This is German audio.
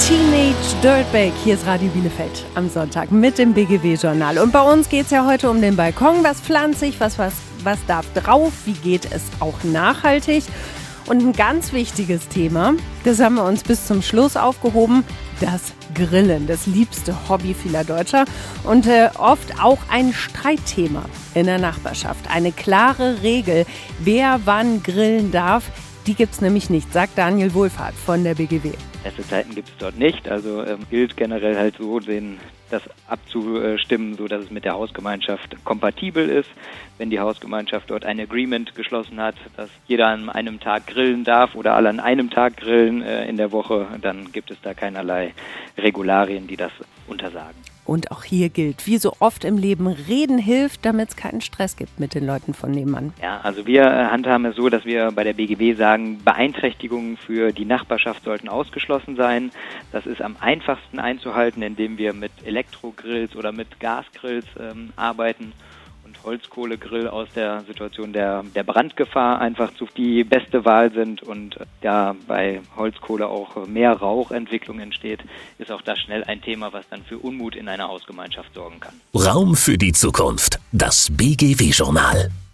Teenage Dirtbag. Hier ist Radio Bielefeld am Sonntag mit dem BGW-Journal. Und bei uns geht es ja heute um den Balkon. Was pflanze ich, was darf drauf, wie geht es auch nachhaltig? Und ein ganz wichtiges Thema, das haben wir uns bis zum Schluss aufgehoben, das Grillen, das liebste Hobby vieler Deutscher und oft auch ein Streitthema in der Nachbarschaft. Eine klare Regel, wer wann grillen darf, die gibt es nämlich nicht, sagt Daniel Wohlfahrt von der BGW. Feste Zeiten gibt es dort nicht, also gilt generell halt so, das abzustimmen, so dass es mit der Hausgemeinschaft kompatibel ist. Wenn die Hausgemeinschaft dort ein Agreement geschlossen hat, dass jeder an einem Tag grillen darf oder alle an einem Tag grillen in der Woche, dann gibt es da keinerlei Regularien, die das untersagen. Und auch hier gilt, wie so oft im Leben, reden hilft, damit es keinen Stress gibt mit den Leuten von nebenan. Ja, also wir handhaben es so, dass wir bei der BGW sagen, Beeinträchtigungen für die Nachbarschaft sollten ausgeschlossen sein. Das ist am einfachsten einzuhalten, indem wir mit Elektrogrills oder mit Gasgrills arbeiten. Und Holzkohlegrill aus der Situation der Brandgefahr einfach die beste Wahl sind und da bei Holzkohle auch mehr Rauchentwicklung entsteht, ist auch das schnell ein Thema, was dann für Unmut in einer Hausgemeinschaft sorgen kann. Raum für die Zukunft. Das BGW-Journal.